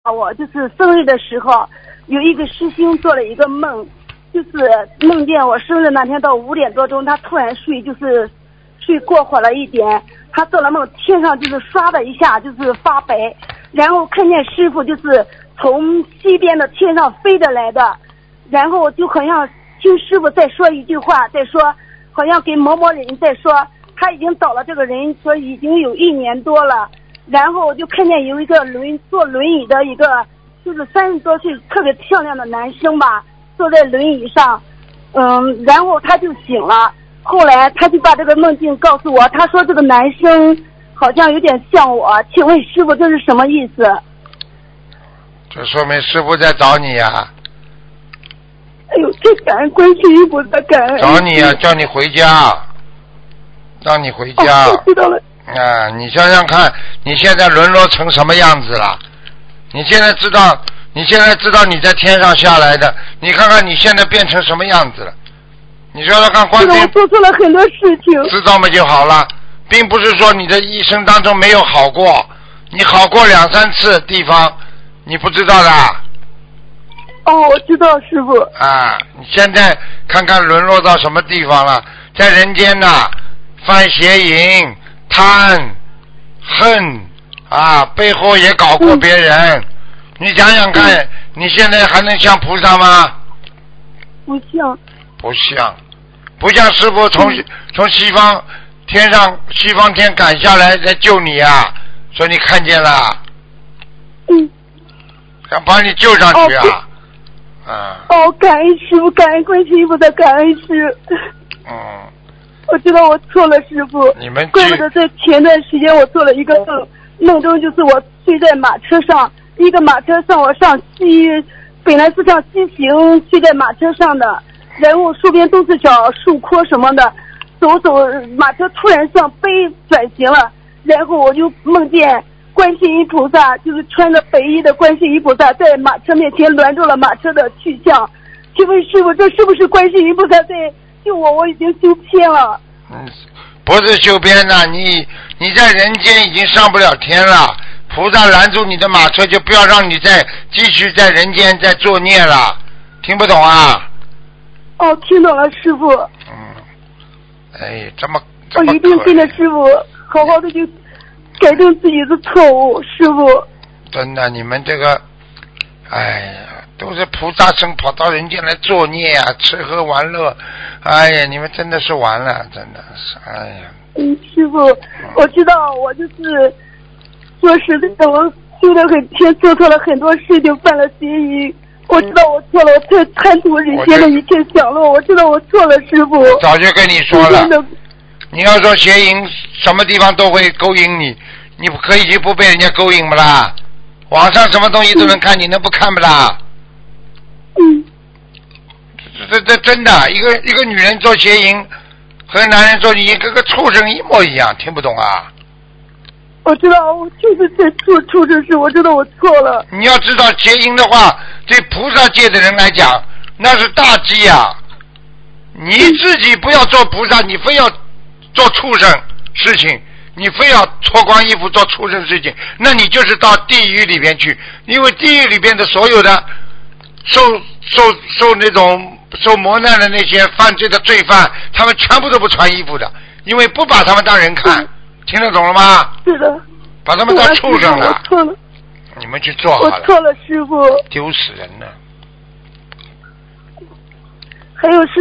我就是生日的时候，有一个师兄做了一个梦，就是梦见我生日那天到5点多钟，他突然睡过火了一点，他做了梦，天上就是唰的一下就是发白，然后看见师傅就是从西边的天上飞着来的，然后就好像听师傅在说一句话，在说好像给某某人在说他已经倒了，这个人说已经有1年多了，然后我就看见有一个坐轮椅的一个就是30多岁特别漂亮的男生吧，坐在轮椅上，然后他就醒了，后来他就把这个梦境告诉我，他说这个男生好像有点像我，请问师傅这是什么意思？ 这说明师傅在找你呀。 哎呦，这感恩观世音菩萨，感恩找你呀，叫你回家，让你回家。 我知道了。 啊，你想想看，你现在沦落成什么样子了？你现在知道你在天上下来的，你看看你现在变成什么样子了？你说说看，观世音， 我做错了很多事情。 知道吗就好了，并不是说你的一生当中没有好过，你好过2、3次地方，你不知道的。 哦，我知道师傅。 啊，你现在看看沦落到什么地方了？在人间呐，犯邪淫、贪、恨啊，背后也搞过别人。你想想看，你现在还能像菩萨吗？ 不像。 不像师傅从西方天赶下来来救你啊！说你看见了，想把你救上去啊！ 感恩师傅，感恩观世音菩萨，感恩师。我知道我错了，师傅。怪不得在前段时间我做了一个梦中就是我睡在马车上，一个马车送我上本来是上西行，睡在马车上的，然后树边都是小树棵什么的，走马车突然向北转型了，然后我就梦见观世音菩萨，就是穿着白衣的观世音菩萨在马车面前拦住了马车的去向。请问师傅，这是不是观世音菩萨在救我？我已经修偏了。 不是修偏了，你在人间已经上不了天了，菩萨拦住你的马车，就不要让你再继续在人间再作孽了，听不懂啊？ 听懂了，师傅。 这么我一定跟着师傅好好的就改正自己的错误，师傅。 真的，你们这个，都是菩萨生跑到人间来作孽啊，吃喝玩乐，你们真的是完了，真的是， 师傅，我知道我就是说实在的，我修得很偏，做错了很多事情，犯了邪淫。我知道我错了，我太贪图人间的一切享乐，我知道我错了，师傅。 早就跟你说了，你要说邪淫什么地方都会勾引你，你可以就不被人家勾引不啦？网上什么东西都能看，你能不看不啦？这真的，一个女人做邪淫和男人做邪淫跟个畜生一模一样，听不懂啊？ 我知道，我就是在做畜生事，我知道我错了。 你要知道邪淫的话，对菩萨界的人来讲那是大忌啊！你自己不要做菩萨，你非要做畜生事情，你非要脱光衣服做畜生事情，那你就是到地狱里边去，因为地狱里边的所有的受那种受磨难的那些犯罪的罪犯，他们全部都不穿衣服的，因为不把他们当人看，听得懂了吗？ 是的， 把他们当畜生了。 我错了， 你们去做好了。 我错了，师傅。 丢死人了。 还有师